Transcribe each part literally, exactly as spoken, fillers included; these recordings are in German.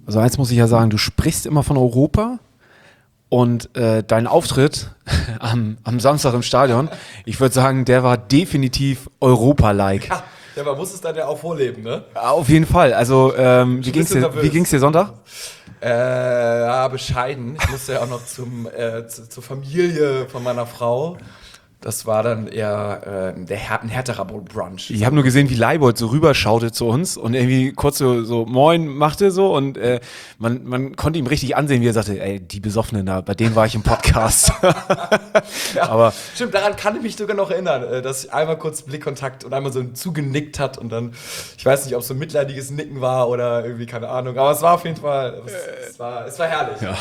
Also eins muss ich ja sagen, du sprichst immer von Europa und äh, dein Auftritt am, am Samstag im Stadion, ich würde sagen, der war definitiv Europa-like. Ja, ja, man muss es dann ja auch vorleben, ne? Auf jeden Fall. Also ähm, wie ging's dir, wie ging's dir Sonntag? Äh, ja, bescheiden. Ich musste ja auch noch zum, äh, zu, zur Familie von meiner Frau. Das war dann eher äh, der Her- ein härterer Brunch. Ich habe nur gesehen, wie Leibold so rüberschaute zu uns und irgendwie kurz so, so Moin machte so und äh, man, man konnte ihm richtig ansehen, wie er sagte, ey, die Besoffenen da, bei denen war ich im Podcast. Ja, Aber stimmt, daran kann ich mich sogar noch erinnern, äh, dass ich einmal kurz Blickkontakt und einmal so zugenickt hat und dann, ich weiß nicht, ob es so ein mitleidiges Nicken war oder irgendwie, keine Ahnung, aber es war auf jeden Fall, es, es, war, es war herrlich. ja.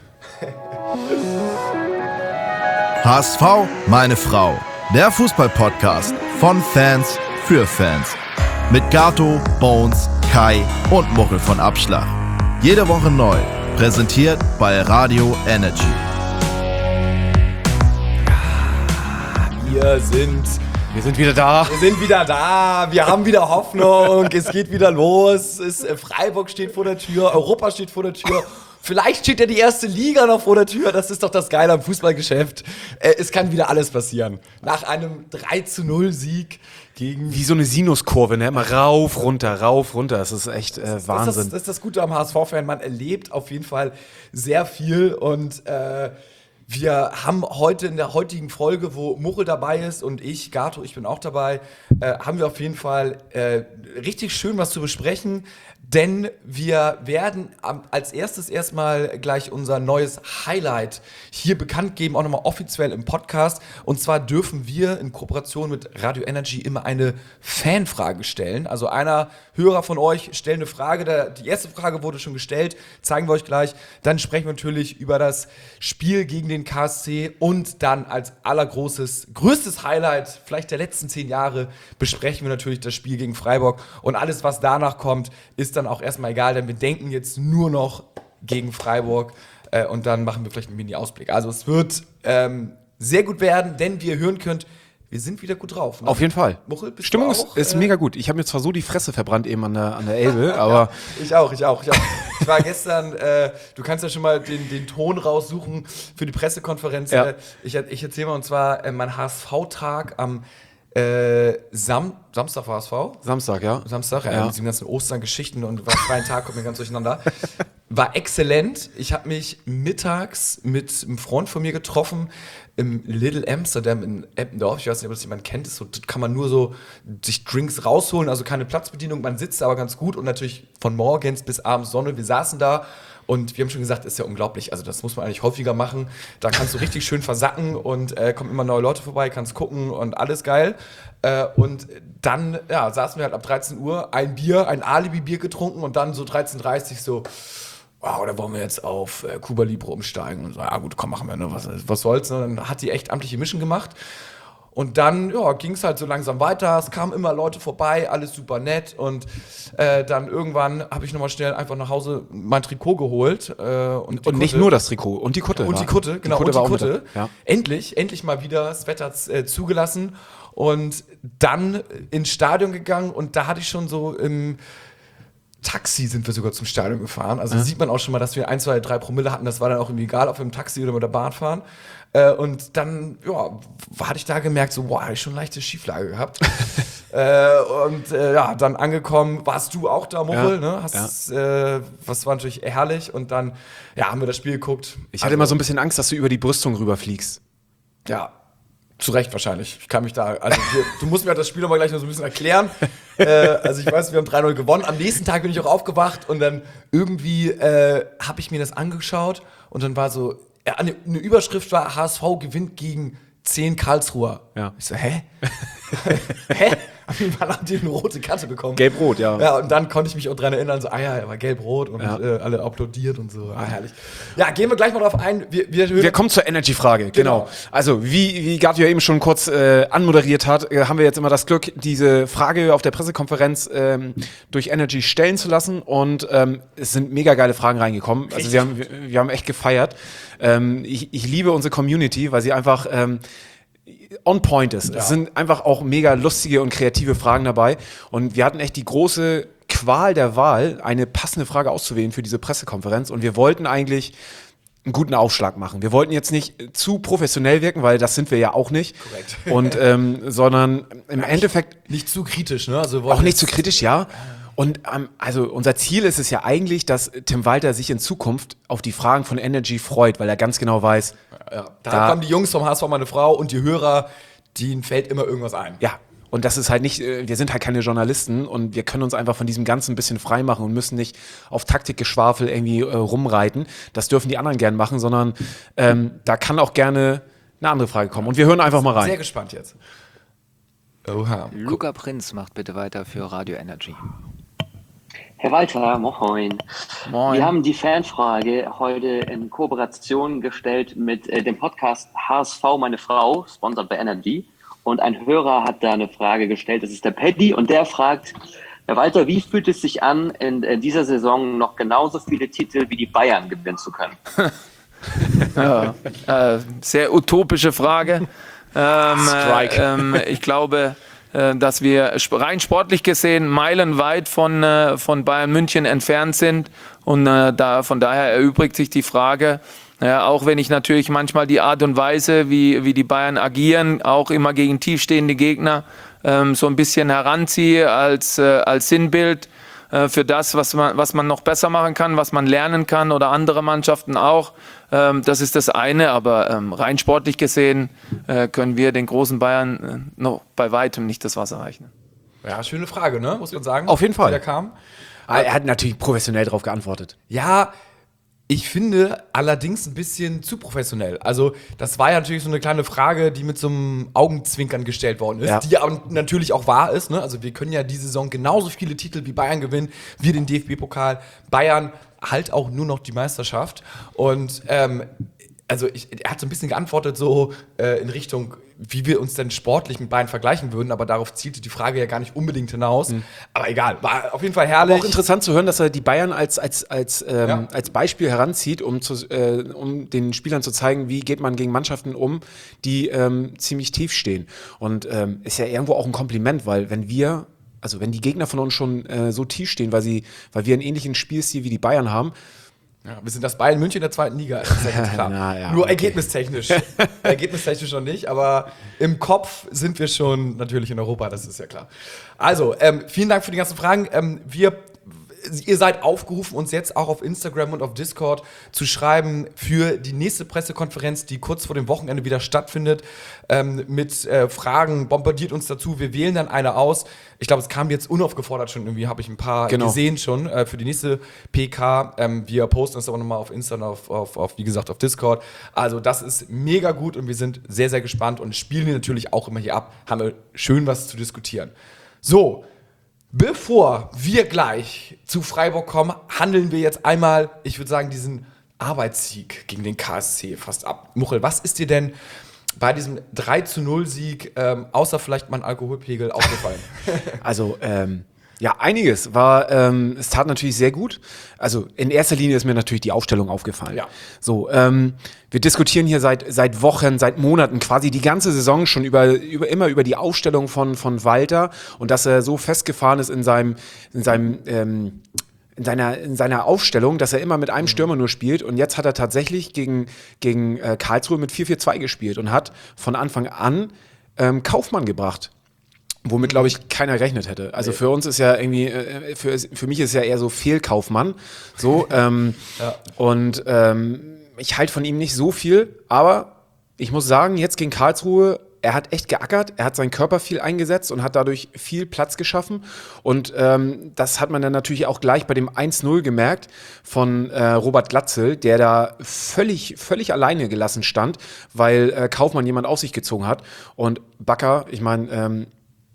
H S V, meine Frau. Der Fußball-Podcast von Fans für Fans. Mit Gato, Bones, Kai und Muchel von Abschlag. Jede Woche neu. Präsentiert bei Radio Energy. Wir sind, Wir sind wieder da. wir sind wieder da, wir haben wieder Hoffnung, es geht wieder los, es, äh, Freiburg steht vor der Tür, Europa steht vor der Tür. Vielleicht steht ja die erste Liga noch vor der Tür. Das ist doch das Geile am Fußballgeschäft. Äh, es kann wieder alles passieren. Nach einem drei zu null Sieg gegen... Wie so eine Sinuskurve, ne? Immer rauf, runter, rauf, runter. Das ist echt äh, Wahnsinn. Das ist, das ist das Gute am H S V-Fan. Man erlebt auf jeden Fall sehr viel. Und äh, wir haben heute in der heutigen Folge, wo Muchel dabei ist und ich, Gato, ich bin auch dabei, äh, haben wir auf jeden Fall äh, richtig schön was zu besprechen. Denn wir werden als erstes erstmal gleich unser neues Highlight hier bekannt geben, auch nochmal offiziell im Podcast. Und zwar dürfen wir in Kooperation mit Radio Energy immer eine Fanfrage stellen. Also einer Hörer von euch stellt eine Frage, die erste Frage wurde schon gestellt, zeigen wir euch gleich. Dann sprechen wir natürlich über das Spiel gegen den K S C und dann als allergroßes, größtes Highlight vielleicht der letzten zehn Jahre besprechen wir natürlich das Spiel gegen Freiburg. Und alles, was danach kommt, ist dann auch erstmal egal, denn wir denken jetzt nur noch gegen Freiburg äh, und dann machen wir vielleicht einen Mini-Ausblick. Also es wird ähm, sehr gut werden, denn wie ihr hören könnt, wir sind wieder gut drauf. Ne? Auf jeden Fall. Muchel, bist Stimmung du auch, ist, ist äh, mega gut. Ich habe mir zwar so die Fresse verbrannt eben an der, an der Elbe, aber... Ich auch, ich auch, ich auch. Ich war gestern, äh, du kannst ja schon mal den, den Ton raussuchen für die Pressekonferenz. Ja. Ich, ich erzähle mal, und zwar äh, mein H S V-Tag am äh, Sam Samstag war H S V? Samstag, ja. Samstag, ja, Ja. mit diesen ganzen Ostern-Geschichten und war freien Tag, kommt mir ganz durcheinander. War exzellent. Ich habe mich mittags mit einem Freund von mir getroffen im Little Amsterdam in Eppendorf. Ich weiß nicht, ob das jemand kennt. Das so, dort kann man nur so sich Drinks rausholen, also keine Platzbedienung. Man sitzt aber ganz gut und natürlich von morgens bis abends Sonne. Wir saßen da und wir haben schon gesagt, ist ja unglaublich. Also das muss man eigentlich häufiger machen. Da kannst du richtig schön versacken und äh, kommen immer neue Leute vorbei, kannst gucken und alles geil. Äh, und dann ja, saßen wir halt ab dreizehn Uhr, ein Bier, ein Alibi-Bier getrunken und dann so dreizehn Uhr dreißig so, wow, da wollen wir jetzt auf äh, Cuba Libre umsteigen. Und so, ja gut, komm, machen wir, ne? was, was soll's. Ne? Dann hat die echt amtliche Mission gemacht. Und dann ja, ging es halt so langsam weiter. Es kamen immer Leute vorbei, alles super nett. Und äh, dann irgendwann habe ich nochmal schnell einfach nach Hause mein Trikot geholt. Äh, und die Und nicht Kutte. nur das Trikot, und die Kutte. Und war- die Kutte, genau, die Kutte und war die auch mit Kutte. da- ja. Endlich, endlich mal wieder das Wetter äh, zugelassen. Und dann ins Stadion gegangen und da hatte ich schon so im Taxi sind wir sogar zum Stadion gefahren. Also Ja. sieht man auch schon mal, dass wir ein, zwei, drei Promille hatten. Das war dann auch irgendwie egal, ob wir im Taxi oder mit der Bahn fahren. Äh, und dann, ja, hatte ich da gemerkt, so, boah, hab ich schon leichte Schieflage gehabt. äh, und äh, ja, dann angekommen, warst du auch da, Muchel, Ja. ne? Hast, äh, was war natürlich herrlich. Und dann, ja, haben wir das Spiel geguckt. Ich hatte immer so ein bisschen Angst, dass du über die Brüstung rüberfliegst. Ja, zu Recht wahrscheinlich. Ich kann mich da, also wir, du musst mir das Spiel nochmal gleich noch so ein bisschen erklären. äh, also ich weiß, wir haben drei null gewonnen. Am nächsten Tag bin ich auch aufgewacht und dann irgendwie äh, habe ich mir das angeschaut und dann war so, ja, eine, eine Überschrift war, H S V gewinnt gegen zehn Karlsruher. Ja. Ich so, hä? hä? Wann haben die eine rote Karte bekommen? Gelb-Rot, ja. Ja, und dann konnte ich mich auch dran erinnern, so, ah ja, er war gelb-rot und Ja. äh, alle applaudiert und so. Ah, herrlich. Ja, gehen wir gleich mal drauf ein. Wir, wir, Wir kommen zur Energy-Frage, genau. Genau. Also, wie, wie Gato ja eben schon kurz äh, anmoderiert hat, äh, haben wir jetzt immer das Glück, diese Frage auf der Pressekonferenz ähm, durch Energy stellen zu lassen. Und ähm, es sind mega geile Fragen reingekommen. Also, Richtig wir haben, wir, wir haben echt gefeiert. Ähm, ich, ich liebe unsere Community, weil sie einfach ähm, on point ist. Ja. Es sind einfach auch mega lustige und kreative Fragen dabei. Und wir hatten echt die große Qual der Wahl, eine passende Frage auszuwählen für diese Pressekonferenz. Und wir wollten eigentlich einen guten Aufschlag machen. Wir wollten jetzt nicht zu professionell wirken, weil das sind wir ja auch nicht. Korrekt. Und, ähm, sondern im ja, Endeffekt... Nicht zu kritisch, ne? Also auch nicht zu kritisch, ja. Und ähm, also unser Ziel ist es ja eigentlich, dass Tim Walter sich in Zukunft auf die Fragen von Energy freut, weil er ganz genau weiß, ja, da, da kommen die Jungs vom H S V, meine Frau und die Hörer, denen fällt immer irgendwas ein. ja, und das ist halt nicht, wir sind halt keine Journalisten und wir können uns einfach von diesem Ganzen ein bisschen frei machen und müssen nicht auf Taktikgeschwafel irgendwie äh, rumreiten. Das dürfen die anderen gern machen, sondern ähm, da kann auch gerne eine andere Frage kommen. Und wir hören einfach mal rein. Sehr gespannt jetzt. Oha. Luca Prinz macht bitte weiter für Radio Energy. Herr Walter, moin. Moin. Wir haben die Fanfrage heute in Kooperation gestellt mit äh, dem Podcast H S V Meine Frau, sponsored by Energy. Und ein Hörer hat da eine Frage gestellt, das ist der Paddy, und der fragt, Herr Walter, wie fühlt es sich an, in äh, dieser Saison noch genauso viele Titel wie die Bayern gewinnen zu können? Ja, äh, sehr utopische Frage. Ähm, Strike. Äh, ähm, ich glaube, äh, dass wir sp- rein sportlich gesehen meilenweit von, äh, von Bayern München entfernt sind. Und äh, da, von daher erübrigt sich die Frage, ja, auch wenn ich natürlich manchmal die Art und Weise, wie, wie die Bayern agieren, auch immer gegen tiefstehende Gegner, ähm, so ein bisschen heranziehe als, äh, als Sinnbild äh, für das, was man, was man noch besser machen kann, was man lernen kann oder andere Mannschaften auch. Ähm, das ist das eine, aber ähm, rein sportlich gesehen äh, können wir den großen Bayern äh, noch bei weitem nicht das Wasser reichen. Ja, schöne Frage, ne? Muss man sagen. Auf jeden Fall. Die da kam. Ah, er hat natürlich professionell darauf geantwortet. Ja, ich finde allerdings ein bisschen zu professionell. Also, das war ja natürlich so eine kleine Frage, die mit so einem Augenzwinkern gestellt worden ist, Ja. die aber natürlich auch wahr ist. Ne? Also, wir können ja diese Saison genauso viele Titel wie Bayern gewinnen, wir den D F B-Pokal. Bayern halt auch nur noch die Meisterschaft. Und ähm, also ich, er hat so ein bisschen geantwortet so äh, in Richtung, wie wir uns denn sportlich mit Bayern vergleichen würden, aber darauf zielte die Frage ja gar nicht unbedingt hinaus. Mhm. Aber egal, war auf jeden Fall herrlich. Aber auch interessant zu hören, dass er die Bayern als, als, als, ähm, Ja. als Beispiel heranzieht, um, zu, äh, um den Spielern zu zeigen, wie geht man gegen Mannschaften um, die ähm, ziemlich tief stehen. Und ähm, ist ja irgendwo auch ein Kompliment, weil wenn wir, also wenn die Gegner von uns schon äh, so tief stehen, weil, sie, weil wir einen ähnlichen Spielstil wie die Bayern haben, Ja, wir sind das Bayern München der zweiten Liga, das ist ja ganz klar. Na ja, Nur okay. ergebnistechnisch. Ergebnistechnisch noch nicht, aber im Kopf sind wir schon natürlich in Europa, das ist ja klar. Also, ähm, vielen Dank für die ganzen Fragen. Ähm, wir, ihr seid aufgerufen, uns jetzt auch auf Instagram und auf Discord zu schreiben für die nächste Pressekonferenz, die kurz vor dem Wochenende wieder stattfindet, ähm, mit äh, Fragen, bombardiert uns dazu. Wir wählen dann eine aus. Ich glaube, es kam jetzt unaufgefordert schon irgendwie, habe ich ein paar Genau. gesehen schon äh, für die nächste P K. Ähm, wir posten das aber nochmal auf Insta und auf, auf, auf, wie gesagt, auf Discord. Also das ist mega gut und wir sind sehr, sehr gespannt und spielen natürlich auch immer hier ab. Haben wir schön was zu diskutieren. So, bevor wir gleich zu Freiburg kommen, handeln wir jetzt einmal, ich würde sagen, diesen Arbeitssieg gegen den K S C fast ab. Muchel, was ist dir denn bei diesem drei zu null Sieg, ähm, außer vielleicht mal ein Alkoholpegel, aufgefallen? also ähm, ja, einiges war, ähm, es tat natürlich sehr gut. Also in erster Linie ist mir natürlich die Aufstellung aufgefallen. Ja. So, ähm, wir diskutieren hier seit, seit Wochen, seit Monaten, quasi die ganze Saison schon über, über immer über die Aufstellung von, von Walter und dass er so festgefahren ist in seinem, in seinem ähm, in seiner, in seiner Aufstellung, dass er immer mit einem Stürmer nur spielt. Und jetzt hat er tatsächlich gegen, gegen äh, Karlsruhe mit vier vier zwei gespielt und hat von Anfang an ähm, Kaufmann gebracht. Womit, glaube ich, keiner gerechnet hätte. Also für uns ist ja irgendwie, äh, für, für mich ist ja eher so Fehlkaufmann. So, ähm, Ja. Und ähm, ich halte von ihm nicht so viel, aber ich muss sagen, jetzt gegen Karlsruhe, er hat echt geackert, er hat seinen Körper viel eingesetzt und hat dadurch viel Platz geschaffen. Und ähm, das hat man dann natürlich auch gleich bei dem eins null gemerkt von äh, Robert Glatzel, der da völlig, völlig alleine gelassen stand, weil äh, Kaufmann jemand auf sich gezogen hat. Und Bakker, ich meine, ähm,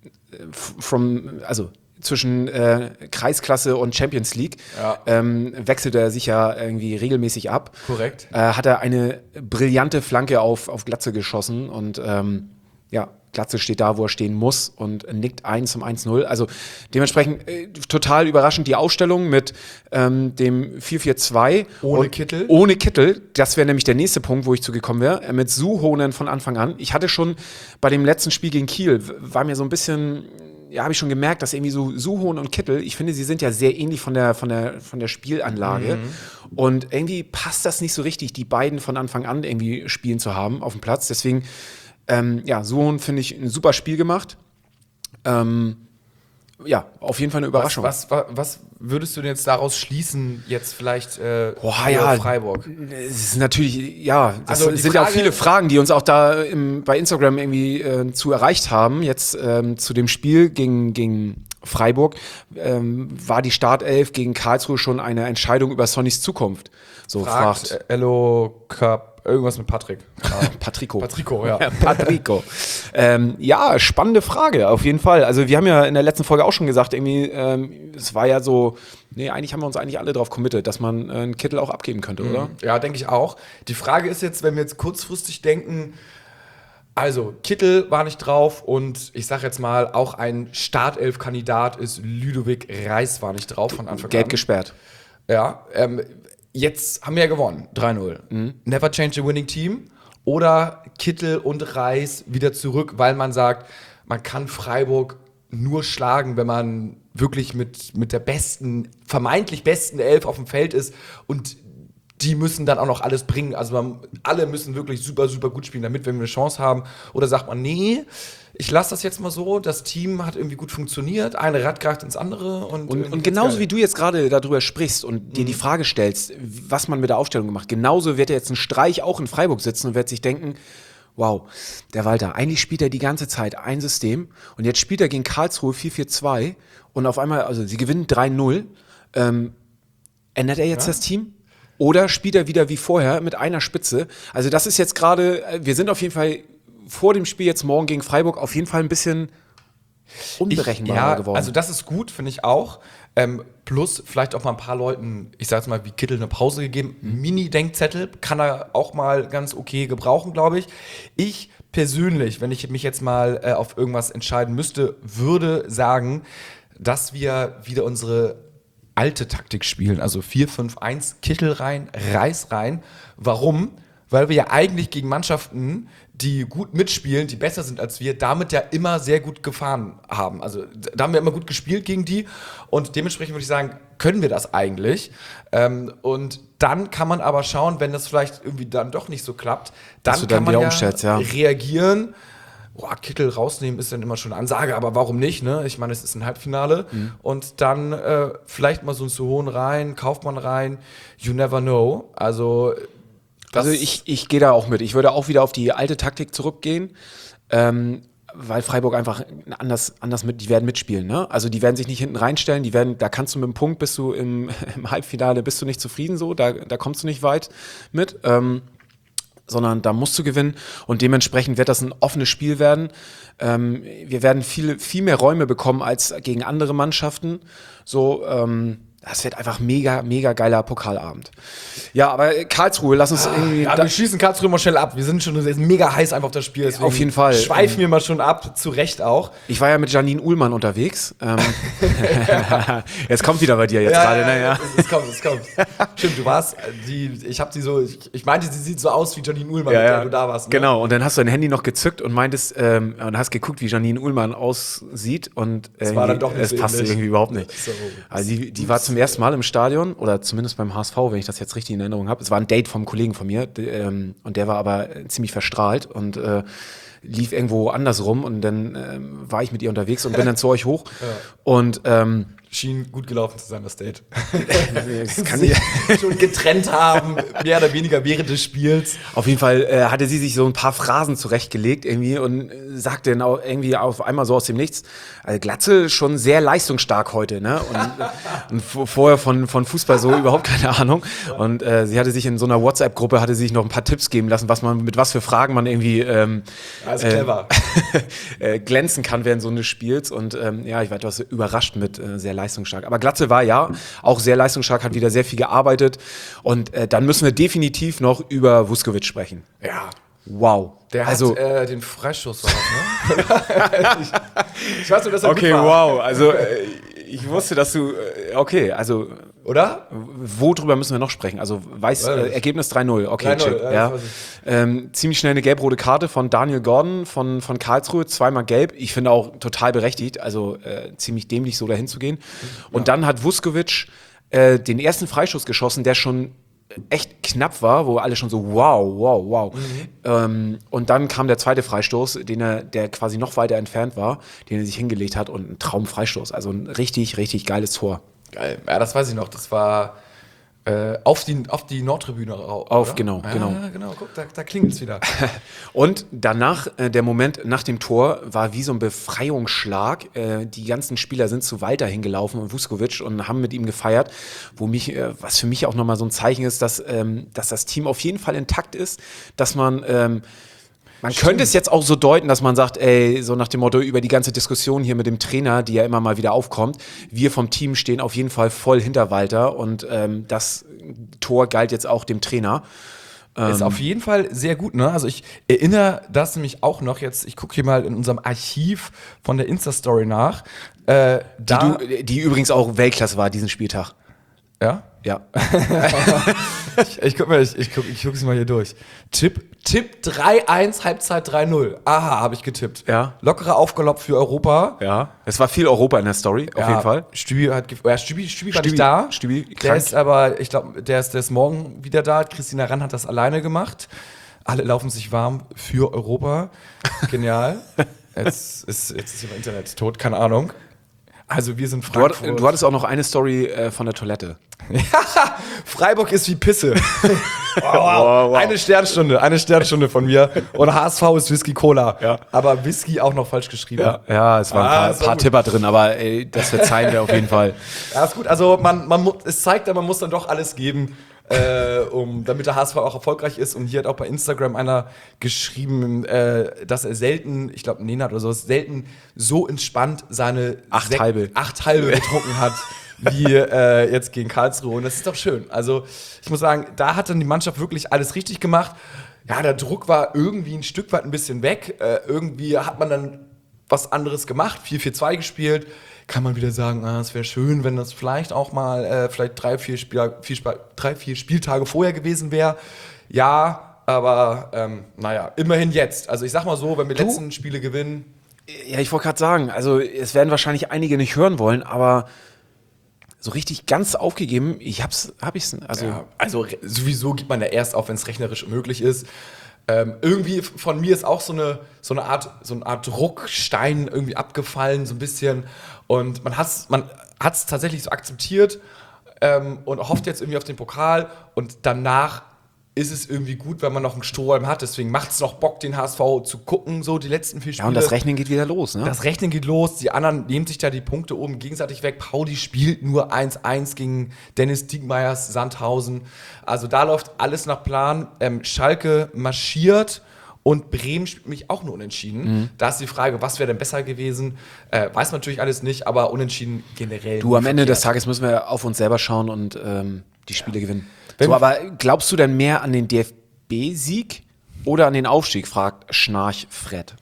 from, also zwischen äh, Kreisklasse und Champions League Ja. ähm, wechselte er sich ja irgendwie regelmäßig ab. Korrekt. Äh, hat er eine brillante Flanke auf, auf Glatze geschossen und ähm, ja, Glatze steht da, wo er stehen muss und nickt ein zum eins null. Also dementsprechend äh, total überraschend die Ausstellung mit ähm, dem vier vier zwei. Ohne und Kittel. Ohne Kittel. Das wäre nämlich der nächste Punkt, wo ich zugekommen wäre. Äh, mit Suhonen von Anfang an. Ich hatte schon bei dem letzten Spiel gegen Kiel, w- war mir so ein bisschen, ja, habe ich schon gemerkt, dass irgendwie so Suhohn und Kittel, ich finde, sie sind ja sehr ähnlich von der, von der, von der Spielanlage. Mhm. Und irgendwie passt das nicht so richtig, die beiden von Anfang an irgendwie spielen zu haben auf dem Platz. Deswegen, ähm, ja, Suhohn finde ich ein super Spiel gemacht. Ähm, ja, auf jeden Fall eine Überraschung. Was, was, was würdest du denn jetzt daraus schließen, jetzt vielleicht äh, Boah, für ja, Freiburg? Es ist natürlich, ja, das Also die sind ja auch Frage- viele Fragen, die uns auch da im, bei Instagram irgendwie äh, zu erreicht haben. Jetzt ähm, zu dem Spiel gegen, gegen Freiburg ähm, war die Startelf gegen Karlsruhe schon eine Entscheidung über Sonnys Zukunft. So fragt, Fragt äh, Elo Cup, irgendwas mit Patrick. Patrico. Patrico, ja. Patrico. ähm, ja, spannende Frage, auf jeden Fall. Also wir haben ja in der letzten Folge auch schon gesagt, irgendwie, ähm, es war ja so, nee, eigentlich haben wir uns eigentlich alle drauf committed, dass man äh, einen Kittel auch abgeben könnte, oder? Ja, denke ich auch. Die Frage ist jetzt, wenn wir jetzt kurzfristig denken, also Kittel war nicht drauf und ich sag jetzt mal, auch ein Startelf-Kandidat ist Ludovic Reis war nicht drauf von Anfang Gelb an. gesperrt. Ja, ähm, jetzt haben wir ja gewonnen, drei null. Mhm. Never change a winning team. Oder Kittel und Reis wieder zurück, weil man sagt, man kann Freiburg nur schlagen, wenn man wirklich mit, mit der besten, vermeintlich besten Elf auf dem Feld ist und die müssen dann auch noch alles bringen. Also man, alle müssen wirklich super, super gut spielen, damit wir eine Chance haben. Oder sagt man, nee, ich lasse das jetzt mal so, das Team hat irgendwie gut funktioniert, eine Rad greift ins andere. Und, Und, und genauso wie du jetzt gerade darüber sprichst und mhm. dir die Frage stellst, was man mit der Aufstellung gemacht, genauso wird er jetzt ein Streich auch in Freiburg sitzen und wird sich denken, wow, der Walter, eigentlich spielt er die ganze Zeit ein System und jetzt spielt er gegen Karlsruhe vier vier zwei und auf einmal, also sie gewinnen drei null. Ähm, ändert er jetzt ja. das Team? Oder spielt er wieder wie vorher mit einer Spitze? Also das ist jetzt gerade, wir sind auf jeden Fall vor dem Spiel jetzt morgen gegen Freiburg auf jeden Fall ein bisschen unberechenbarer ich, ja, geworden. Also das ist gut, finde ich auch. Ähm, plus vielleicht auch mal ein paar Leuten, ich sag's mal, wie Kittel eine Pause gegeben. Mhm. Mini-Denkzettel kann er auch mal ganz okay gebrauchen, glaube ich. Ich persönlich, wenn ich mich jetzt mal äh, auf irgendwas entscheiden müsste, würde sagen, dass wir wieder unsere alte Taktik spielen, also vier fünf eins, Kittel rein, Reis rein. Warum? Weil wir ja eigentlich gegen Mannschaften, die gut mitspielen, die besser sind als wir, damit ja immer sehr gut gefahren haben. Also da haben wir immer gut gespielt gegen die und dementsprechend würde ich sagen, können wir das eigentlich. Ähm, und dann kann man aber schauen, wenn das vielleicht irgendwie dann doch nicht so klappt, dann, dann kann man ja, ja reagieren. Boah, Kittel rausnehmen ist dann immer schon eine Ansage, aber warum nicht, ne? Ich meine, es ist ein Halbfinale. Mhm. Und dann äh, vielleicht mal so ein Suhohn rein, Kaufmann rein, you never know. Also, also ich, ich gehe da auch mit. Ich würde auch wieder auf die alte Taktik zurückgehen, ähm, weil Freiburg einfach anders, anders mit, die werden mitspielen, ne? Also die werden sich nicht hinten reinstellen, die werden, da kannst du mit dem Punkt, bist du im, im Halbfinale, bist du nicht zufrieden so, da, da kommst du nicht weit mit. Ähm, sondern da musst du gewinnen und dementsprechend wird das ein offenes Spiel werden. Ähm, wir werden viel, viel mehr Räume bekommen als gegen andere Mannschaften. So, ähm, das wird einfach mega, mega geiler Pokalabend. Ja, aber Karlsruhe, lass uns irgendwie... Ja, wir schließen Karlsruhe mal schnell ab. Wir sind schon mega heiß einfach auf das Spiel. Auf jeden Fall. Schweifen wir mal schon ab, zu Recht auch. Ich war ja mit Janine Uhlmann unterwegs. Ähm, jetzt kommt wieder bei dir jetzt ja, gerade. Ja, ne? Ja. Es, es kommt, es kommt. Stimmt, du warst, die, ich hab sie so, ich, ich meinte, sie sieht so aus wie Janine Uhlmann, ja, mit der ja. du da warst. Ne? Genau, und dann hast du dein Handy noch gezückt und meintest, ähm, und hast geguckt, wie Janine Uhlmann aussieht und es war dann doch nicht es so passte ähnlich. irgendwie überhaupt nicht. So, also die, die war zum ersten Mal im Stadion, oder zumindest beim H S V, wenn ich das jetzt richtig in Erinnerung habe. Es war ein Date vom Kollegen von mir, de, ähm, und der war aber ziemlich verstrahlt und äh, lief irgendwo anders rum und dann ähm, war ich mit ihr unterwegs und bin dann zu euch hoch Ja. und ähm, schien gut gelaufen zu sein, das Date. das kann sich ich schon getrennt haben, mehr oder weniger während des Spiels. Auf jeden Fall äh, hatte sie sich so ein paar Phrasen zurechtgelegt irgendwie und äh, sagte dann auch irgendwie auf einmal so aus dem Nichts, also Glatze schon sehr leistungsstark heute, ne? Und, und v- vorher von, von Fußball so überhaupt keine Ahnung. Und äh, sie hatte sich in so einer WhatsApp-Gruppe, hatte sich noch ein paar Tipps geben lassen, was man, mit was für Fragen man irgendwie ähm, Also clever. äh, glänzen kann während so eines Spiels. Und ähm, ja, ich war etwas überrascht mit äh, sehr leistungsstark. Aber Glatze war ja auch sehr leistungsstark, hat wieder sehr viel gearbeitet. Und äh, dann müssen wir definitiv noch über Vuskovic sprechen. Ja. Wow. Der also, hat äh, den Freischuss, war das, ne? ich, ich weiß nur, dass er okay, gut war. wow. Also äh, ich wusste, dass du, äh, okay, also Oder? Worüber müssen wir noch sprechen? Also weiß, äh, Ergebnis drei null. Okay, drei null, check. ja, Ja. das weiß Ähm, ziemlich schnell eine gelb-rote Karte von Daniel Gordon von, von Karlsruhe, zweimal gelb. Ich finde auch total berechtigt, also äh, ziemlich dämlich, so dahin zu gehen. Und dann hat Vuskovic äh, den ersten Freistoß geschossen, der schon echt knapp war, wo alle schon so wow, wow, wow. Ähm, und dann kam der zweite Freistoß, den er, der quasi noch weiter entfernt war, den er sich hingelegt hat und ein Traumfreistoß. Also ein richtig, richtig geiles Tor. Geil. Ja, das weiß ich noch. Das war äh, auf, die, auf die Nordtribüne rauf. Auf, oder? genau, ja, genau. genau. Guck, da, da klingelt es wieder. Und danach, äh, der Moment nach dem Tor, war wie so ein Befreiungsschlag. Äh, die ganzen Spieler sind zu Walter hingelaufen und Vuskovic und haben mit ihm gefeiert, wo mich, äh, was für mich auch nochmal so ein Zeichen ist, dass, ähm, dass das Team auf jeden Fall intakt ist, dass man ähm, Man könnte es jetzt auch so deuten, dass man sagt, ey, so nach dem Motto über die ganze Diskussion hier mit dem Trainer, die ja immer mal wieder aufkommt, wir vom Team stehen auf jeden Fall voll hinter Walter und ähm, das Tor galt jetzt auch dem Trainer. Ist auf jeden Fall sehr gut, ne? Also ich erinnere das nämlich auch noch jetzt, ich gucke hier mal in unserem Archiv von der Insta-Story nach. Äh, da, Die, du, die übrigens auch Weltklasse war diesen Spieltag. ja? Ja. Ich, ich guck mal, ich, ich guck, ich guck sie mal hier durch. Tipp, Tipp drei eins, Halbzeit drei null. Aha, habe ich getippt. Ja. Lockerer Aufgalopp für Europa. Ja. Es war viel Europa in der Story, auf Ja, jeden Fall. Stübi hat gef- ja, Stübi, Stübi war Stübi- nicht da. Stübi, der krank. ist aber, ich glaube, der ist, der ist morgen wieder da. Christina Rann hat das alleine gemacht. Alle laufen sich warm für Europa. Genial. Jetzt ist, jetzt ist hier mein Internet tot, keine Ahnung. Also wir sind Du, hat, Frankfurt. du hattest auch noch eine Story äh, von der Toilette. Freiburg ist wie Pisse. wow, wow. Eine Sternstunde, eine Sternstunde von mir. Und H S V ist Whisky Cola. Ja. Aber Whisky auch noch falsch geschrieben. ja, es waren Ah, ein paar, ist auch paar gut. Tipper drin, aber ey, das verzeihen wir auf jeden Fall. Ja, ist gut. Also man, man, mu- es zeigt ja, man muss dann doch alles geben, äh, um, damit der H S V auch erfolgreich ist. Und hier hat auch bei Instagram einer geschrieben, äh, dass er selten, ich glaube Nenad oder so, selten so entspannt seine Acht Sek- halbe. acht halbe getrunken hat. Wie äh, jetzt gegen Karlsruhe. Und das ist doch schön. Also, ich muss sagen, da hat dann die Mannschaft wirklich alles richtig gemacht. Ja, der Druck war irgendwie ein Stück weit ein bisschen weg. Äh, irgendwie hat man dann was anderes gemacht, vier vier zwei gespielt. Kann man wieder sagen, ah, es wäre schön, wenn das vielleicht auch mal äh, vielleicht drei vier, Spiel, vier, Sp- drei, vier Spieltage vorher gewesen wäre. Ja, aber ähm, naja, immerhin jetzt. Also, ich sag mal so, wenn wir die letzten Spiele gewinnen. Ja, ich wollte gerade sagen, also es werden wahrscheinlich einige nicht hören wollen, aber so richtig ganz aufgegeben, ich hab's, hab ich's, also Ja, also re- sowieso gibt man ja erst auf, wenn es rechnerisch möglich ist. Ähm, irgendwie f- von mir ist auch so eine, so eine Art, so eine Art Druckstein irgendwie abgefallen, so ein bisschen. Und man hat's, man hat's tatsächlich so akzeptiert ähm, und hofft jetzt irgendwie auf den Pokal. Und danach ist es irgendwie gut, wenn man noch einen Strohhalm hat. Deswegen macht es noch Bock, den H S V zu gucken, so die letzten vier Spiele. ja, und das Rechnen geht wieder los, ne? Das Rechnen geht los, die anderen nehmen sich da die Punkte oben gegenseitig weg. Pauli spielt nur eins eins gegen Dennis Diekmeyers Sandhausen. Also da läuft alles nach Plan. Ähm, Schalke marschiert und Bremen spielt mich auch nur unentschieden. Mhm. Da ist die Frage, was wäre denn besser gewesen? Äh, weiß man natürlich alles nicht, aber unentschieden generell. Du, am Ende des verkehrt. Tages müssen wir auf uns selber schauen und ähm, die Spiele gewinnen. Wenn- So, aber glaubst du denn mehr an den D F B-Sieg oder an den Aufstieg, fragt Schnarch Fred.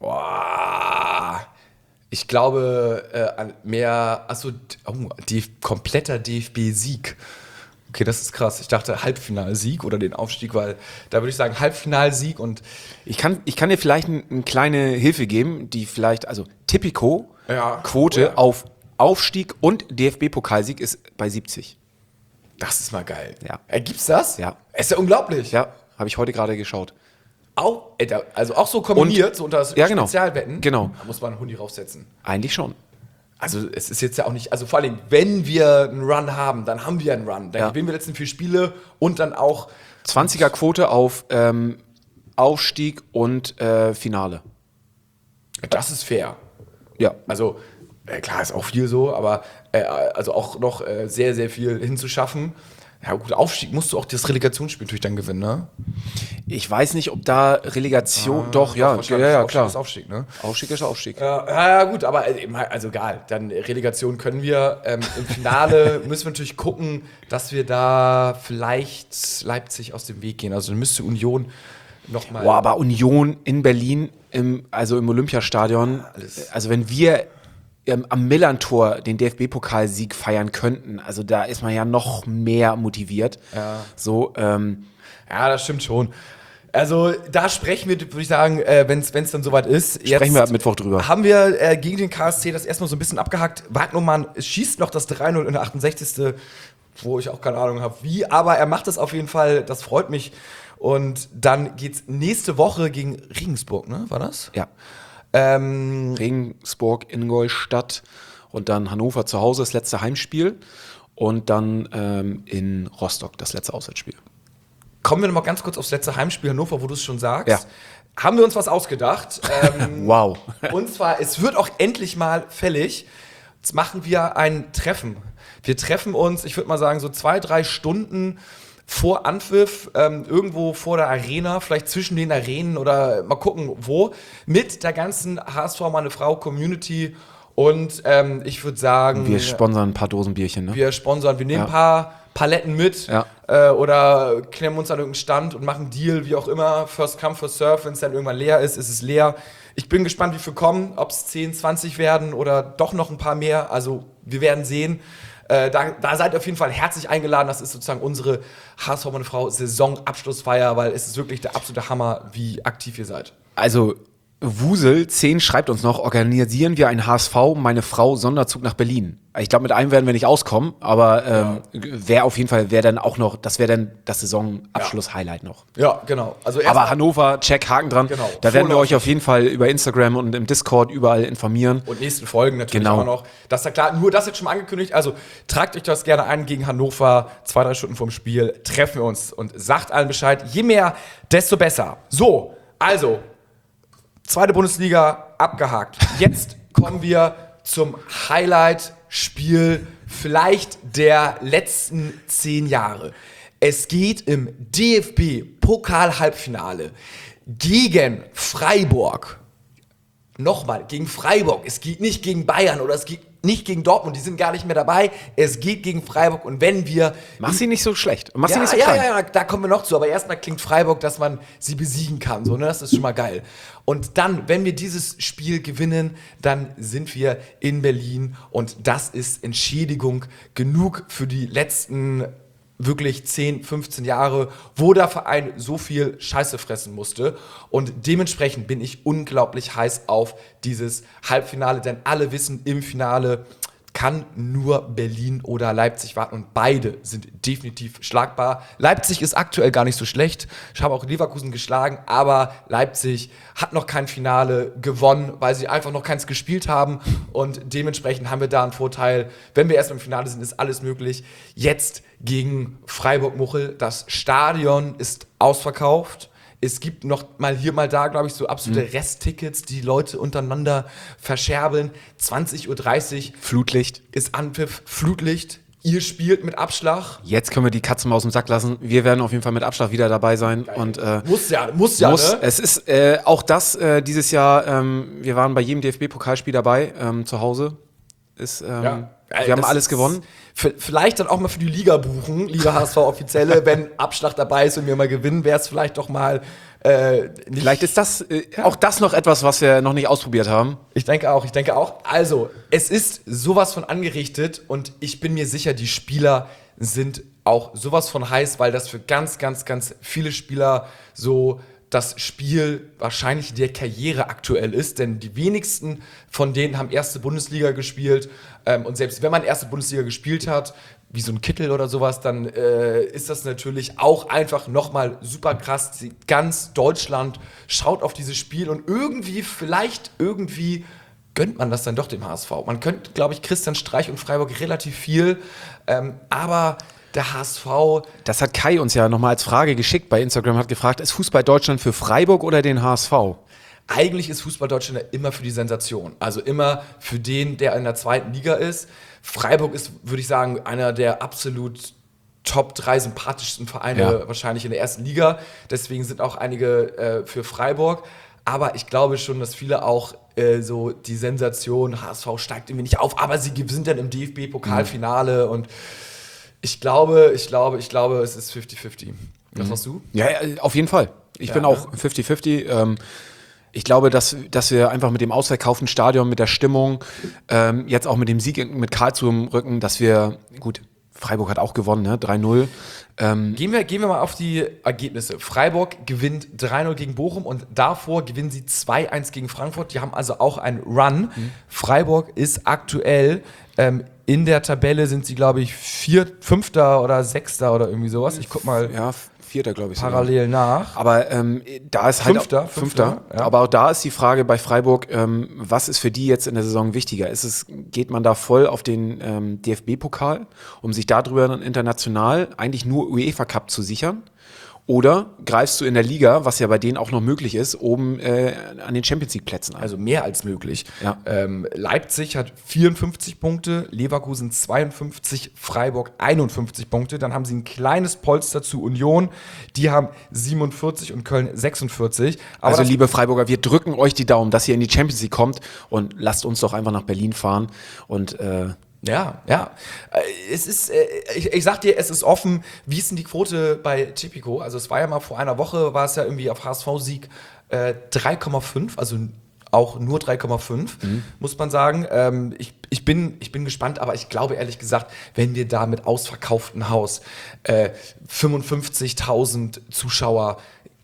Boah. Ich glaube, äh, an mehr, achso, d- oh, die, kompletter D F B-Sieg. Okay, das ist krass. Ich dachte Halbfinalsieg oder den Aufstieg, weil da würde ich sagen Halbfinalsieg und Ich kann, ich kann dir vielleicht ein- eine kleine Hilfe geben, die vielleicht, also Tipico, Ja. Quote Oh ja. auf Aufstieg und D F B-Pokalsieg ist bei siebzig. das ist mal geil. Ja. Äh, gibt's das? Ja. Ist ja unglaublich. Ja, habe ich heute gerade geschaut. Auch, äh, da- also auch so kombiniert, so unter Ja, genau. Spezialwetten. Genau. Da muss man einen Hundi raufsetzen. Eigentlich schon. Also es ist jetzt ja auch nicht, also vor allem, wenn wir einen Run haben, dann haben wir einen Run. Dann Ja. gewinnen wir die letzten vier Spiele und dann auch zwanziger Quote auf ähm, Aufstieg und äh, Finale. das ist fair. Ja. Also, äh, klar, ist auch viel so, aber äh, also auch noch äh, sehr, sehr viel hinzuschaffen. Ja, gut, Aufstieg musst du auch das Relegationsspiel natürlich dann gewinnen, ne? Ich weiß nicht, ob da Relegation. doch, ja, ja, wahrscheinlich. ja, Aufstieg klar. ist Aufstieg, ne? Aufstieg ist Aufstieg. Ja, ja, ja, gut, aber äh, also egal, dann Relegation können wir. Ähm, Im Finale müssen wir natürlich gucken, dass wir da vielleicht Leipzig aus dem Weg gehen. Also dann müsste Union nochmal. Boah, aber Union in Berlin, im, also im Olympiastadion, alles. also wenn wir ähm, am Millern-Tor den D F B-Pokalsieg feiern könnten. Also da ist man ja noch mehr motiviert. Ja. So, ähm, Ja, das stimmt schon. Also da sprechen wir, würde ich sagen, äh, wenn es dann soweit ist. Sprechen wir ab Mittwoch drüber. Haben wir äh, gegen den K S C das erstmal so ein bisschen abgehackt. Wagnumann schießt noch das drei null in der achtundsechzigsten Wo ich auch keine Ahnung habe wie. Aber er macht es auf jeden Fall, das freut mich. Und dann geht's nächste Woche gegen Regensburg, ne? War das? Ja. Ähm, Regensburg, Ingolstadt und dann Hannover zu Hause, das letzte Heimspiel. Und dann ähm, in Rostock, das letzte Auswärtsspiel. Kommen wir noch mal ganz kurz aufs letzte Heimspiel Hannover, wo du es schon sagst. Ja. Haben wir uns was ausgedacht. Ähm, Wow. Und zwar, es wird auch endlich mal fällig. Jetzt machen wir ein Treffen. Wir treffen uns, ich würde mal sagen, so zwei, drei Stunden vor Anpfiff, ähm, irgendwo vor der Arena, vielleicht zwischen den Arenen oder mal gucken, wo, mit der ganzen H S V Meine Frau Community. Und ähm, ich würde sagen, Wir sponsern ein paar Dosen Bierchen, ne? wir sponsern, wir nehmen Ja. ein paar Paletten mit Ja. äh, oder klemmen uns an irgendeinen Stand und machen einen Deal, wie auch immer. First come, first serve. Wenn es dann irgendwann leer ist, ist es leer. Ich bin gespannt, wie viele kommen, ob es zehn, zwanzig werden oder doch noch ein paar mehr. Also wir werden sehen. Äh, da, da seid ihr auf jeden Fall herzlich eingeladen. Das ist sozusagen unsere H S V Meine Frau Saisonabschlussfeier, weil es ist wirklich der absolute Hammer, wie aktiv ihr seid. Also Wusel zehn schreibt uns noch, organisieren wir ein H S V, meine Frau, Sonderzug nach Berlin. Ich glaube, mit einem werden wir nicht auskommen, aber ähm, wäre auf jeden Fall, wäre dann auch noch, das wäre dann das Saisonabschluss-Highlight noch. Ja, genau. Also erst Aber mal- Hannover, check, Haken dran. Genau. Da werden wir Vorlauf. euch auf jeden Fall über Instagram und im Discord überall informieren. Und nächsten Folgen natürlich Genau. auch noch. Das ist ja klar, nur das jetzt schon mal angekündigt. Also tragt euch das gerne ein gegen Hannover. Zwei, drei Stunden vorm Spiel treffen wir uns und sagt allen Bescheid. Je mehr, desto besser. So, also, zweite Bundesliga abgehakt. Jetzt kommen wir zum Highlight-Spiel vielleicht der letzten zehn Jahre. Es geht im D F B-Pokal-Halbfinale gegen Freiburg. Nochmal, gegen Freiburg. Es geht nicht gegen Bayern oder es geht nicht gegen Dortmund. Die sind gar nicht mehr dabei. Es geht gegen Freiburg. Und wenn wir... Mach sie nicht so schlecht. Mach sie Ja, nicht so ja, klein. ja, ja, da kommen wir noch zu. Aber erstmal klingt Freiburg, dass man sie besiegen kann. So, ne? Das ist schon mal geil. Und dann, wenn wir dieses Spiel gewinnen, dann sind wir in Berlin. Und das ist Entschädigung genug für die letzten wirklich zehn, fünfzehn Jahre, wo der Verein so viel Scheiße fressen musste. Und dementsprechend bin ich unglaublich heiß auf dieses Halbfinale, denn alle wissen, im Finale kann nur Berlin oder Leipzig warten und beide sind definitiv schlagbar. Leipzig ist aktuell gar nicht so schlecht. Ich habe auch Leverkusen geschlagen, aber Leipzig hat noch kein Finale gewonnen, weil sie einfach noch keins gespielt haben und dementsprechend haben wir da einen Vorteil. Wenn wir erst im Finale sind, ist alles möglich. Jetzt gegen Freiburg-Muchel. Das Stadion ist ausverkauft. Es gibt noch mal hier, mal da, glaube ich, so absolute Resttickets, die Leute untereinander verscherbeln. zwanzig Uhr dreißig Flutlicht. ist Anpfiff, Flutlicht. Ihr spielt mit Abschlag. Jetzt können wir die Katze mal aus dem Sack lassen. Wir werden auf jeden Fall mit Abschlag wieder dabei sein. Und, äh, Muss ja, muss ja, muss. ne? Es ist äh, auch das äh, dieses Jahr, ähm, wir waren bei jedem D F B-Pokalspiel dabei, ähm, zu Hause. Ist, ähm, Ja. Wir haben Das alles ist- gewonnen. v- Vielleicht dann auch mal für die Liga buchen, liebe H S V-Offizielle, wenn Abschlag dabei ist und wir mal gewinnen, wäre es vielleicht doch mal äh, nicht. Vielleicht ist das äh, auch das noch etwas, was wir noch nicht ausprobiert haben. Ich denke auch, ich denke auch. Also, es ist sowas von angerichtet und ich bin mir sicher, die Spieler sind auch sowas von heiß, weil das für ganz, ganz, ganz viele Spieler so das Spiel wahrscheinlich der Karriere aktuell ist, denn die wenigsten von denen haben erste Bundesliga gespielt ähm, und selbst wenn man erste Bundesliga gespielt hat, wie so ein Kittel oder sowas, dann äh, ist das natürlich auch einfach nochmal super krass. Die- Ganz Deutschland schaut auf dieses Spiel und irgendwie, vielleicht irgendwie gönnt man das dann doch dem H S V. Man könnte, glaube ich, Christian Streich und Freiburg relativ viel, ähm, aber der H S V, Das hat Kai uns ja nochmal als Frage geschickt bei Instagram, hat gefragt, ist Fußball Deutschland für Freiburg oder den H S V? eigentlich ist Fußball Deutschland ja immer für die Sensation. Also immer für den, der in der zweiten Liga ist. Freiburg ist, würde ich sagen, einer der absolut Top drei sympathischsten Vereine Ja. wahrscheinlich in der ersten Liga. Deswegen sind auch einige äh, für Freiburg. Aber ich glaube schon, dass viele auch äh, so die Sensation, H S V steigt irgendwie nicht auf, aber sie sind dann im D F B-Pokalfinale und ich glaube, ich glaube, ich glaube, es ist fünfzig fünfzig. Was machst du? Ja, ja, auf jeden Fall. Ich Ja, bin ne? auch fünfzig fünfzig. Ähm, Ich glaube, dass, dass wir einfach mit dem ausverkauften Stadion, mit der Stimmung, ähm, jetzt auch mit dem Sieg mit Karlsruhe im Rücken, dass wir, gut, Freiburg hat auch gewonnen, ne? drei null. Ähm, Gehen wir, gehen wir mal auf die Ergebnisse. Freiburg gewinnt drei null gegen Bochum und davor gewinnen sie zwei eins gegen Frankfurt. Die haben also auch einen Run. Mhm. Freiburg ist aktuell ähm, in der Tabelle, sind sie, glaube ich, vier, Fünfter oder Sechster oder irgendwie sowas. Ich guck mal ja, Vierter, glaube ich. parallel sogar. nach. Aber ähm, da ist halt Fünfter, auch, Fünfter. Fünfter, ja. Aber auch da ist die Frage bei Freiburg, ähm, was ist für die jetzt in der Saison wichtiger? Ist es, geht man da voll auf den ähm, D F B-Pokal, um sich darüber dann international eigentlich nur UEFA Cup zu sichern? Oder greifst du in der Liga, was ja bei denen auch noch möglich ist, oben äh, an den Champions-League-Plätzen an? Also mehr als möglich. Ja. Ähm, Leipzig hat vierundfünfzig Punkte, Leverkusen zweiundfünfzig, Freiburg einundfünfzig Punkte. Dann haben sie ein kleines Polster zu Union. Die haben siebenundvierzig und Köln sechsundvierzig. Aber Also das- liebe Freiburger, wir drücken euch die Daumen, dass ihr in die Champions League kommt und lasst uns doch einfach nach Berlin fahren und äh, Ja, ja. Äh, Es ist, äh, ich, ich sag dir, es ist offen. Wie ist denn die Quote bei Tipico? Also es war ja mal vor einer Woche, war es ja irgendwie auf H S V-Sieg äh, drei Komma fünf, also auch nur drei Komma fünf, mhm. muss man sagen. Ähm, ich, ich, bin, ich bin gespannt, aber ich glaube ehrlich gesagt, wenn wir da mit ausverkauftem Haus äh, fünfundfünfzigtausend Zuschauer,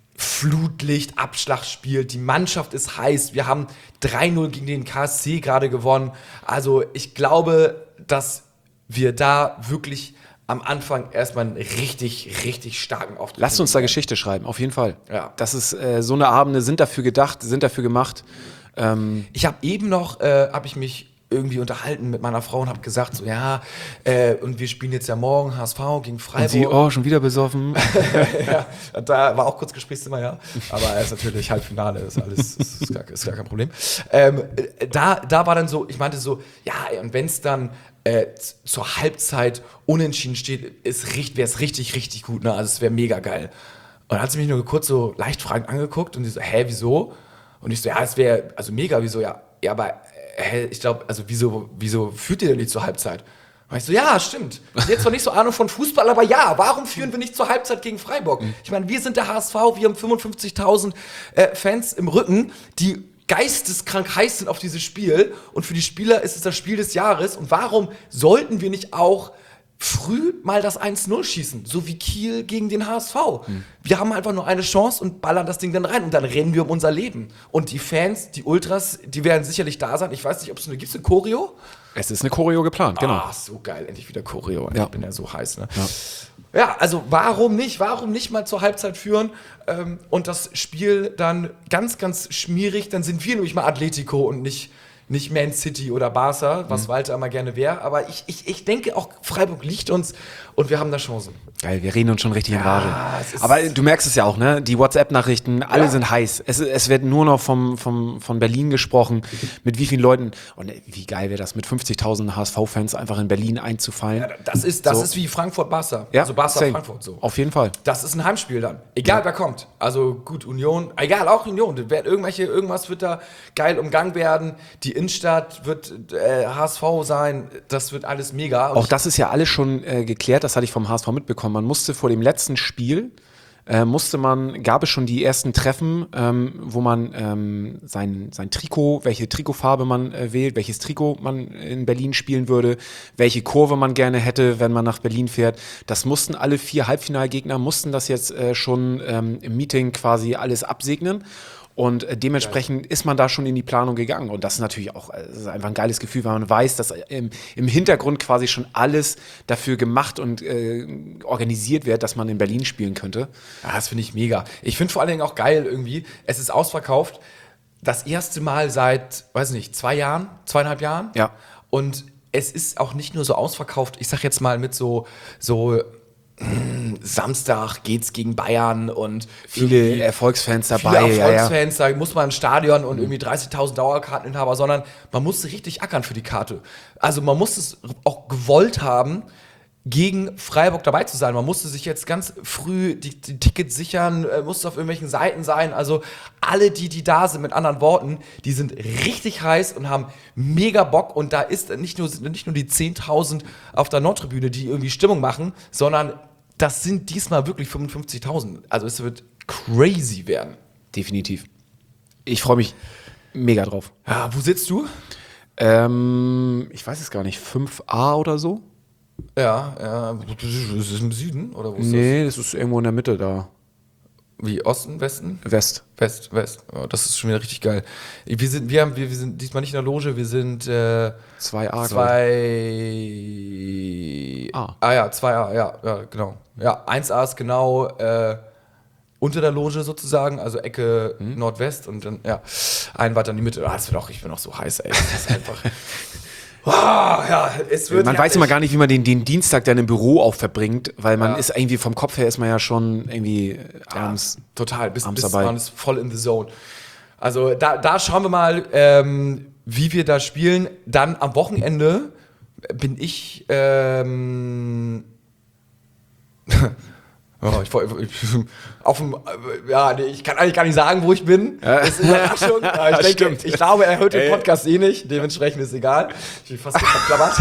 Flutlicht, Abschlagsspiel, die Mannschaft ist heiß, wir haben drei null gegen den K S C gerade gewonnen. Also ich glaube, dass wir da wirklich am Anfang erstmal einen richtig, richtig starken Auftritt lasst uns da haben. Geschichte schreiben, auf jeden Fall. Ja. Das ist, äh, so eine Abende sind dafür gedacht, sind dafür gemacht. Ähm, Ich habe eben noch, äh, habe ich mich irgendwie unterhalten mit meiner Frau und habe gesagt, so ja, äh, und wir spielen jetzt ja morgen H S V gegen Freiburg. und sie, oh, schon wieder besoffen. Ja, da war auch kurz Gesprächszimmer, ja. Aber er ist natürlich Halbfinale, ist alles, ist, ist, gar, ist gar kein Problem. Ähm, da, da war dann so, ich meinte so, ja, und wenn es dann äh, z- zur Halbzeit unentschieden steht, wäre es richtig, richtig gut, ne? Also es wäre mega geil. Und dann hat sie mich nur kurz so leicht fragend angeguckt und die so, hä, wieso? Und ich so, ja, es wäre, also mega, wieso, ja, ja, aber hä, ich glaube, also wieso, wieso führt ihr denn nicht zur Halbzeit? Und ich so, ja, stimmt. Ich habe zwar nicht so Ahnung von Fußball, aber ja, warum führen wir nicht zur Halbzeit gegen Freiburg? Ich meine, wir sind der H S V, wir haben fünfundfünfzigtausend äh, Fans im Rücken, die geisteskrank heiß sind auf dieses Spiel. Und für die Spieler ist es das Spiel des Jahres. Und warum sollten wir nicht auch früh mal das eins null schießen, so wie Kiel gegen den H S V. Mhm. Wir haben einfach nur eine Chance und ballern das Ding dann rein und dann rennen wir um unser Leben. Und die Fans, die Ultras, die werden sicherlich da sein. Ich weiß nicht, ob es eine, gibt es eine Choreo? Es ist eine Choreo geplant, genau. Ah, so geil, endlich wieder Choreo. Ja. Ich bin ja so heiß, ne? Ja. Ja, also warum nicht? Warum nicht mal zur Halbzeit führen ähm, und das Spiel dann ganz, ganz schmierig, dann sind wir nämlich mal Atletico und nicht, nicht Man City oder Barca, was mhm. Walter immer gerne wäre. Aber ich, ich, ich denke auch, Freiburg liegt uns und wir haben da Chancen. Geil, wir reden uns schon richtig in Ja, Rage. es ist- Aber du merkst es ja auch, ne? Die WhatsApp-Nachrichten, alle Ja. sind heiß. Es, es wird nur noch vom, vom, von Berlin gesprochen, mit wie vielen Leuten. Und wie geil wäre das, mit fünfzigtausend H S V-Fans einfach in Berlin einzufallen. Das ist, das So. ist wie Frankfurt-Barca. Ja, also Barca same. Frankfurt so. Auf jeden Fall. Das ist ein Heimspiel dann. Egal wer kommt. Also gut, Union, egal, auch Union. Das wird irgendwelche, irgendwas wird da geil umgangen werden. Die Innenstadt wird äh, H S V sein. Das wird alles mega. Und Auch das ist ja alles schon äh, geklärt, das hatte ich vom H S V mitbekommen. Man musste vor dem letzten Spiel, äh, musste man, gab es schon die ersten Treffen, ähm, wo man ähm, sein, sein Trikot, welche Trikotfarbe man äh, wählt, welches Trikot man in Berlin spielen würde, welche Kurve man gerne hätte, wenn man nach Berlin fährt. Das mussten alle vier Halbfinalgegner, mussten das jetzt äh, schon ähm, im Meeting quasi alles absegnen. Und äh, dementsprechend ist man da schon in die Planung gegangen. Und das ist natürlich auch äh, das ist einfach ein geiles Gefühl, weil man weiß, dass im, im Hintergrund quasi schon alles dafür gemacht und äh, organisiert wird, dass man in Berlin spielen könnte. ja, das finde ich mega. Ich finde vor allen Dingen auch geil irgendwie, es ist ausverkauft. Das erste Mal seit, weiß nicht, zwei Jahren, zweieinhalb Jahren. Ja. Und es ist auch nicht nur so ausverkauft, ich sag jetzt mal mit so, so Samstag geht's gegen Bayern und Viele irgendwie Erfolgsfans viele dabei. Erfolgsfans, da muss man ein Stadion und irgendwie dreißigtausend Dauerkarteninhaber, sondern man musste richtig ackern für die Karte. Also man muss es auch gewollt haben, gegen Freiburg dabei zu sein. Man musste sich jetzt ganz früh die, die Tickets sichern, äh, musste auf irgendwelchen Seiten sein. Also alle, die, die da sind, mit anderen Worten, die sind richtig heiß und haben mega Bock. Und da ist nicht nur, nicht nur die zehntausend auf der Nordtribüne, die irgendwie Stimmung machen, sondern das sind diesmal wirklich fünfundfünfzigtausend. Also es wird crazy werden. Definitiv. Ich freue mich mega drauf. Ja, wo sitzt du? Ähm, ich weiß es gar nicht, fünf A oder so? Ja, ja. Ist es im Süden oder wo ist Nee, das ist irgendwo in der Mitte da. das? Wie, Osten, Westen? West. West, West. Oh, das ist schon wieder richtig geil. Wir sind, wir haben, wir, wir sind diesmal nicht in der Loge, wir sind äh, zwei A. zwei A. Ah ja, zwei A, ja, ja, genau. Ja, eins A ist genau äh, unter der Loge sozusagen, also Ecke Mhm. Nordwest und dann, ja, ein weiter in die Mitte. Ah, das wird auch, ich bin auch so heiß, ey. Das ist einfach. Ah, ja, es wird Man weiß herrlich. immer gar nicht, wie man den, den Dienstag dann im Büro auch verbringt, weil man Ja. ist irgendwie vom Kopf her ist man ja schon irgendwie abends. Total, bis, abends bis dabei. man ist voll in the zone. Also da, da schauen wir mal, ähm, wie wir da spielen. Dann am Wochenende bin ich ähm, oh, ich, ich, auf dem, ja, nee, ich kann eigentlich gar nicht sagen, wo ich bin. Das ist eine Überraschung. Aber ich, denke, Stimmt. ich glaube, er hört den Ey. Podcast eh nicht. Dementsprechend ist egal. Ich bin fast verklammert.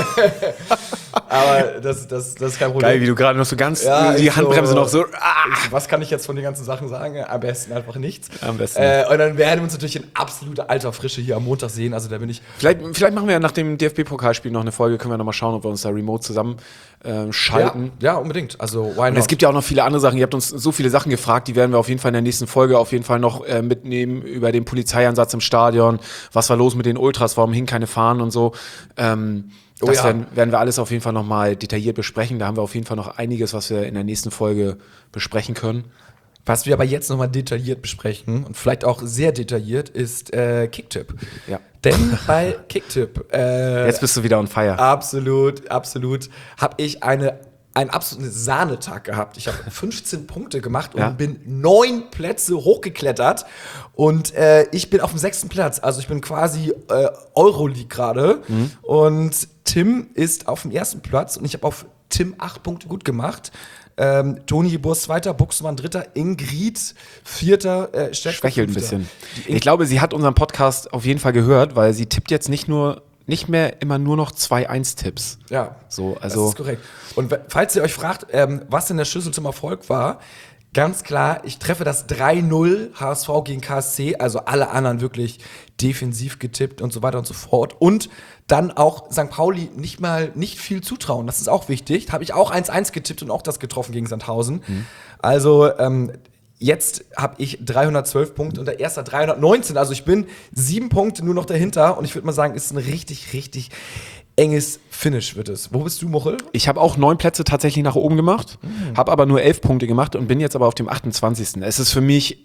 Aber das, das, das ist kein Problem. Geil, wie du gerade noch so ganz Ja, die ist Handbremse so- noch so. Ah! Ich, was kann ich jetzt von den ganzen Sachen sagen? Am besten einfach nichts. Am besten Äh, und dann werden wir uns natürlich in absoluter alter Frische hier am Montag sehen. Also da bin ich. Vielleicht, vielleicht machen wir ja nach dem D F B-Pokalspiel noch eine Folge, können wir noch mal schauen, ob wir uns da remote zusammen äh, schalten. Ja, ja, unbedingt. Also why Und not? es gibt ja auch noch viele andere Sachen. Ihr habt uns so viele Sachen gefragt, die werden wir auf jeden Fall in der nächsten Folge auf jeden Fall noch äh, mitnehmen über den Polizeieinsatz im Stadion. Was war los mit den Ultras? Warum hingen keine Fahnen und so? Ähm, Oh das ja. werden, werden wir alles auf jeden Fall noch mal detailliert besprechen. Da haben wir auf jeden Fall noch einiges, was wir in der nächsten Folge besprechen können. Was wir aber jetzt nochmal detailliert besprechen und vielleicht auch sehr detailliert ist äh, Kicktipp. Ja. Denn bei Kicktipp äh, Jetzt bist du wieder on fire. absolut, absolut habe ich eine einen absoluten Sahnetag gehabt. Ich habe fünfzehn Punkte gemacht und Ja. bin neun Plätze hochgeklettert. Und äh, ich bin auf dem sechsten Platz. Also ich bin quasi äh, Euroleague gerade. Mhm. Und Tim ist auf dem ersten Platz. Und ich habe auf Tim acht Punkte gut gemacht. Ähm, Toni Geburs zweiter, Buxmann dritter, Ingrid vierter, äh, Stetka Schwächelt ein fünfter. bisschen. Die Ich glaube, sie hat unseren Podcast auf jeden Fall gehört, weil sie tippt jetzt nicht nur nicht mehr immer nur noch zwei eins Tipps. Ja, So, das also ist korrekt. Und we- falls ihr euch fragt, ähm, was denn der Schlüssel zum Erfolg war, ganz klar, ich treffe das drei null H S V gegen K S C, also alle anderen wirklich defensiv getippt und so weiter und so fort. Und dann auch Sankt Pauli nicht mal nicht viel zutrauen, das ist auch wichtig. Da habe ich auch eins eins getippt und auch das getroffen gegen Sandhausen. Also ähm, jetzt habe ich dreihundertzwölf Punkte und der erste hat dreihundertneunzehn. Also ich bin sieben Punkte nur noch dahinter und ich würde mal sagen, ist ein richtig, richtig enges Finish wird es. Wo bist du, Mochel? ich habe auch neun Plätze tatsächlich nach oben gemacht, habe aber nur elf Punkte gemacht und bin jetzt aber auf dem achtundzwanzigsten Es ist für mich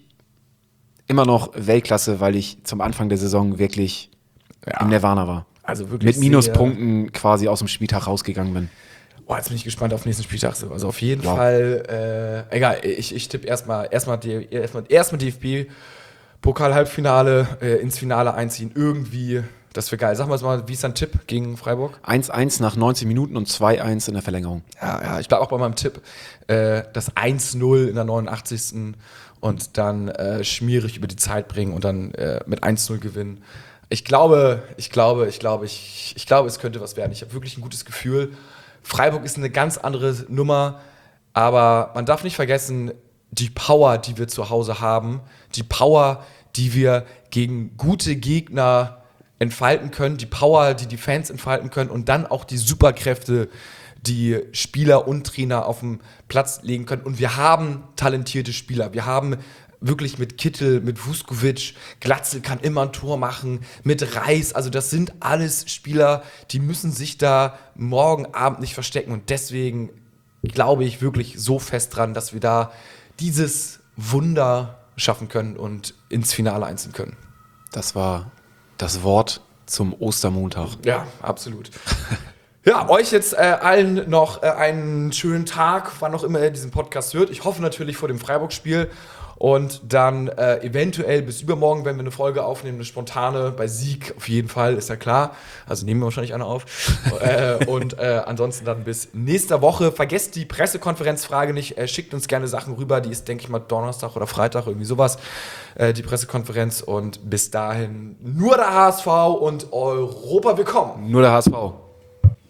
immer noch Weltklasse, weil ich zum Anfang der Saison wirklich im Nirvana war. Also wirklich Mit Minuspunkten quasi aus dem Spieltag rausgegangen bin. Oh, jetzt bin ich gespannt auf den nächsten Spieltag. So. Also auf jeden Wow. Fall, äh, egal, ich, ich tippe erstmal erstmal erstmal erstmal D F B-Pokal-Halbfinale äh, ins Finale einziehen. Irgendwie, das wäre geil. Sag mal, mal, wie ist dein Tipp gegen Freiburg? eins eins nach neunzehn Minuten und zwei eins in der Verlängerung. Ja, ja, ich bleibe auch bei meinem Tipp. Äh, das eins null in der neunundachtzigsten und dann äh, schmierig über die Zeit bringen und dann äh, mit eins null gewinnen. Ich glaube, ich glaube, ich glaube, ich, ich glaube, es könnte was werden. Ich habe wirklich ein gutes Gefühl. Freiburg ist eine ganz andere Nummer, aber man darf nicht vergessen, die Power, die wir zu Hause haben, die Power, die wir gegen gute Gegner entfalten können, die Power, die die Fans entfalten können und dann auch die Superkräfte, die Spieler und Trainer auf den Platz legen können. Und wir haben talentierte Spieler. Wir haben wirklich mit Kittel, mit Vuskovic, Glatzel kann immer ein Tor machen, mit Reis. Also das sind alles Spieler, die müssen sich da morgen Abend nicht verstecken. Und deswegen glaube ich wirklich so fest dran, dass wir da dieses Wunder schaffen können und ins Finale einziehen können. Das war das Wort zum Ostermontag. Ja, absolut. Ja, euch jetzt äh, allen noch äh, einen schönen Tag, wann auch immer ihr diesen Podcast hört. Ich hoffe natürlich vor dem Freiburg-Spiel. Und dann äh, eventuell bis übermorgen, wenn wir eine Folge aufnehmen, eine spontane, bei Sieg auf jeden Fall, ist ja klar. Also nehmen wir wahrscheinlich eine auf. äh, und äh, ansonsten dann bis nächste Woche. Vergesst die Pressekonferenzfrage nicht. Äh, schickt uns gerne Sachen rüber. Die ist, denke ich mal, Donnerstag oder Freitag, irgendwie sowas. Äh, die Pressekonferenz. Und bis dahin nur der H S V und Europa willkommen. Nur der H S V.